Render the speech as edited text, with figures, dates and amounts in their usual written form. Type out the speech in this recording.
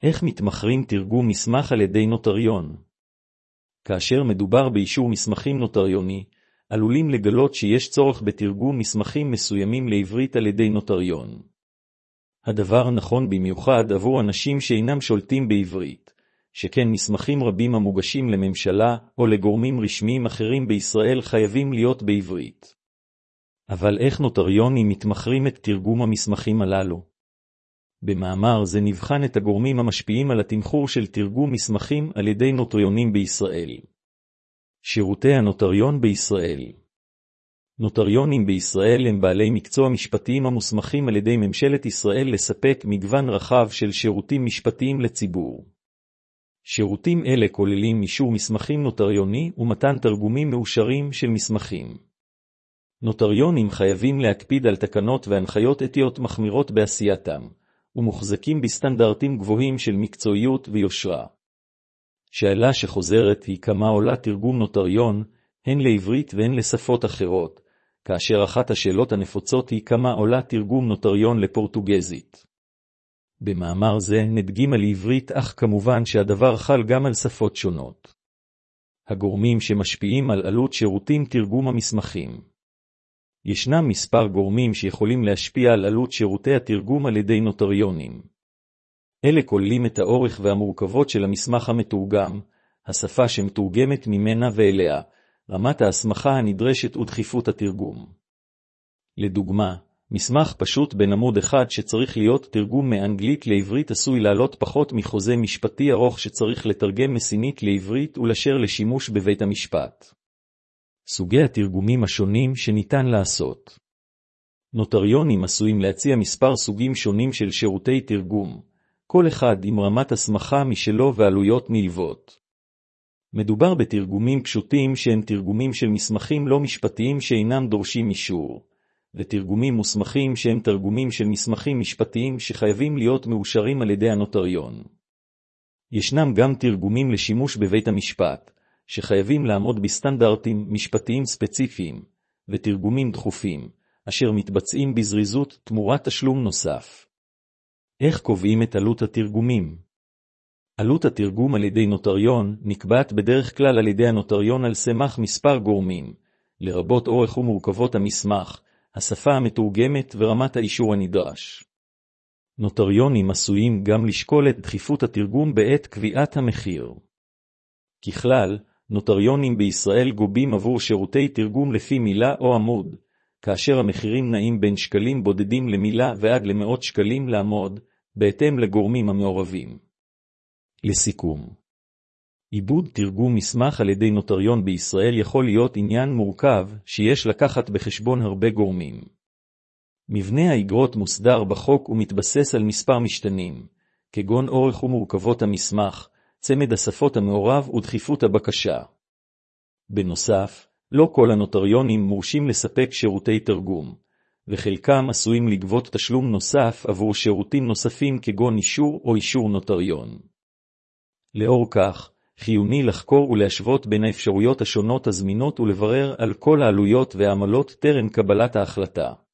איך מתמחרים תרגום מסמך על ידי נוטריון? כאשר מדובר באישור מסמכים נוטריוני, עלולים לגלות שיש צורך בתרגום מסמכים מסוימים לעברית על ידי נוטריון. הדבר נכון במיוחד עבור אנשים שאינם שולטים בעברית, שכן מסמכים רבים המוגשים לממשלה או לגורמים רשמיים אחרים בישראל חייבים להיות בעברית. אבל איך נוטריונים מתמחרים את תרגום המסמכים הללו? במאמר זה נבחן את הגורמים המשפיעים על התמחור של תרגום מסמכים על ידי נוטריונים בישראל. שירותי הנוטריון בישראל. נוטריונים בישראל הם בעלי מקצוע משפטיים המוסמכים על ידי ממשלת ישראל לספק מגוון רחב של שירותים משפטיים לציבור. שירותים אלה כוללים אישור מסמכים נוטריוני ומתן תרגומים מאושרים של מסמכים. נוטריונים חייבים להקפיד על תקנות והנחיות אתיות מחמירות בעשייתם, ומוחזקים בסטנדרטים גבוהים של מקצועיות ויושרה. שאלה שחוזרת היא כמה עולה תרגום נוטריון, הן לעברית והן לשפות אחרות, כאשר אחת השאלות הנפוצות היא כמה עולה תרגום נוטריון לפורטוגזית. במאמר זה נדגים על עברית, אך כמובן שהדבר חל גם על שפות שונות. הגורמים שמשפיעים על עלות שירותים תרגום המסמכים. ישנם מספר גורמים שיכולים להשפיע על עלות שירותי התרגום על ידי נוטריונים. אלה כוללים את האורך והמורכבות של המסמך המתורגם, השפה שמתורגמת ממנה ואליה, רמת ההסמכה הנדרשת ודחיפות התרגום. לדוגמה, מסמך פשוט בין עמוד אחד שצריך להיות תרגום מאנגלית לעברית עשוי לעלות פחות מחוזה משפטי ארוך שצריך לתרגם מסינית לעברית ולאשר לשימוש בבית המשפט. סוגי התרגומים השונים שניתן לעשות. נוטריונים עשויים להציע מספר סוגים שונים של שירותי תרגום, כל אחד עם רמת הסמכה משלו ועלויות נלוות. מדובר בתרגומים פשוטים שהם תרגומים של מסמכים לא משפטיים שאינם דורשים אישור, ותרגומים מוסמכים שהם תרגומים של מסמכים משפטיים שחייבים להיות מאושרים על ידי הנוטריון. ישנם גם תרגומים לשימוש בבית המשפט, שחייבים לעמוד בסטנדרטים משפטיים ספציפיים, ותרגומים דחופים, אשר מתבצעים בזריזות תמורת תשלום נוסף. איך קובעים את עלות התרגומים? עלות התרגום על ידי נוטריון נקבעת בדרך כלל על ידי הנוטריון על סמך מספר גורמים, לרבות אורך ומורכבות המסמך, השפה המתורגמת ורמת האישור הנדרש. נוטריונים עשויים גם לשקול את דחיפות התרגום בעת קביעת המחיר. ככלל, נוטריונים בישראל גובים עבור שירותי תרגום לפי מילה או עמוד, כאשר המחירים נעים בין שקלים בודדים למילה ועד למאות שקלים לעמוד, בהתאם לגורמים המעורבים. לסיכום, עיבוד תרגום מסמך על ידי נוטריון בישראל יכול להיות עניין מורכב שיש לקחת בחשבון הרבה גורמים. מבנה האגרות מוסדר בחוק ומתבסס על מספר משתנים, כגון אורך ומורכבות המסמך, צמד השפות המעורב ודחיפות הבקשה. בנוסף, לא כל הנוטריונים מורשים לספק שירותי תרגום, וחלקם עשויים לגבות תשלום נוסף עבור שירותים נוספים כגון אישור או אישור נוטריון. לאור כך, חיוני לחקור ולהשוות בין האפשרויות השונות הזמינות ולברר על כל העלויות והעמלות טרם קבלת ההחלטה.